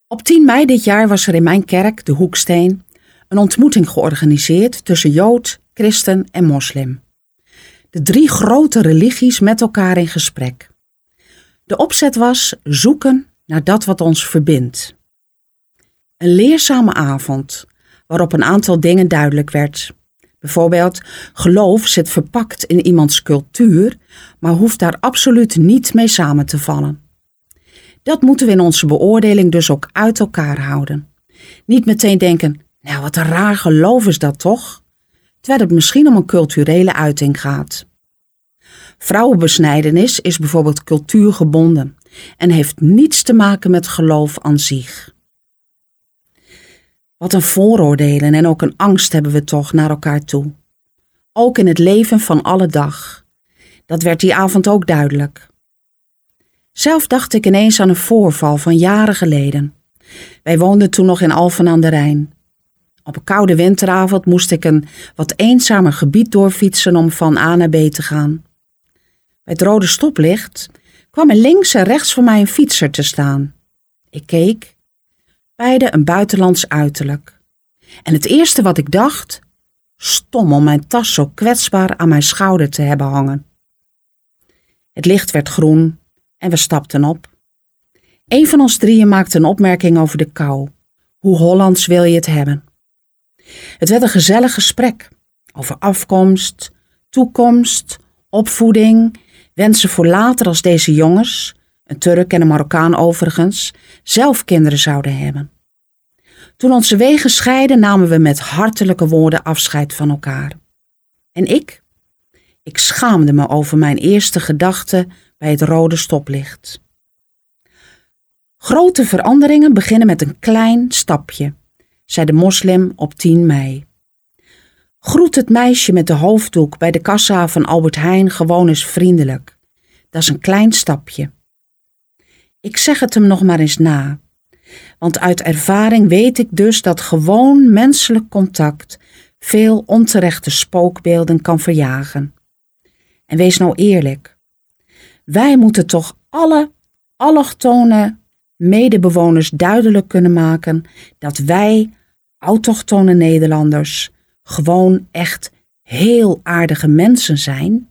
Op 10 mei dit jaar was er in mijn kerk, de Hoeksteen, een ontmoeting georganiseerd tussen Jood, christen en moslim. De 3 grote religies met elkaar in gesprek. De opzet was zoeken naar dat wat ons verbindt. Een leerzame avond, waarop een aantal dingen duidelijk werd. Bijvoorbeeld, geloof zit verpakt in iemands cultuur, maar hoeft daar absoluut niet mee samen te vallen. Dat moeten we in onze beoordeling dus ook uit elkaar houden. Niet meteen denken, nou wat een raar geloof is dat toch? Terwijl het misschien om een culturele uiting gaat. Vrouwenbesnijdenis is bijvoorbeeld cultuurgebonden en heeft niets te maken met geloof aan zich. Wat een vooroordelen en ook een angst hebben we toch naar elkaar toe. Ook in het leven van alle dag. Dat werd die avond ook duidelijk. Zelf dacht ik ineens aan een voorval van jaren geleden. Wij woonden toen nog in Alphen aan de Rijn. Op een koude winteravond moest ik een wat eenzamer gebied doorfietsen om van A naar B te gaan. Bij het rode stoplicht kwam er links en rechts van mij een fietser te staan. Ik keek. Beide een buitenlands uiterlijk. En het eerste wat ik dacht, stom om mijn tas zo kwetsbaar aan mijn schouder te hebben hangen. Het licht werd groen en we stapten op. Een van ons drieën maakte een opmerking over de kou. Hoe Hollands wil je het hebben? Het werd een gezellig gesprek over afkomst, toekomst, opvoeding, wensen voor later als deze jongens, een Turk en een Marokkaan overigens, zelf kinderen zouden hebben. Toen onze wegen scheiden namen we met hartelijke woorden afscheid van elkaar. En ik schaamde me over mijn eerste gedachte bij het rode stoplicht. Grote veranderingen beginnen met een klein stapje, zei de moslim op 10 mei. Groet het meisje met de hoofddoek bij de kassa van Albert Heijn gewoon eens vriendelijk. Dat is een klein stapje. Ik zeg het hem nog maar eens na, want uit ervaring weet ik dus dat gewoon menselijk contact veel onterechte spookbeelden kan verjagen. En wees nou eerlijk, wij moeten toch alle allochtone medebewoners duidelijk kunnen maken dat wij, autochtone Nederlanders, gewoon echt heel aardige mensen zijn?